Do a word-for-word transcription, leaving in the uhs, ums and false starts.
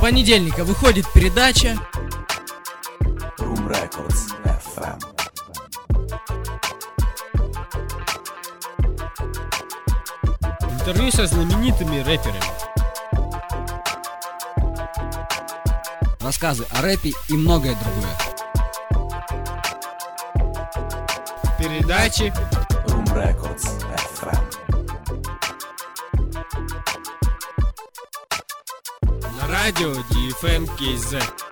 понедельника выходит передача Room Records эф эм. Интервью со знаменитыми рэперами. рассказы о рэпе и многое другое. Передачи Room Records эф эм. на радио ди эф эм кей зет.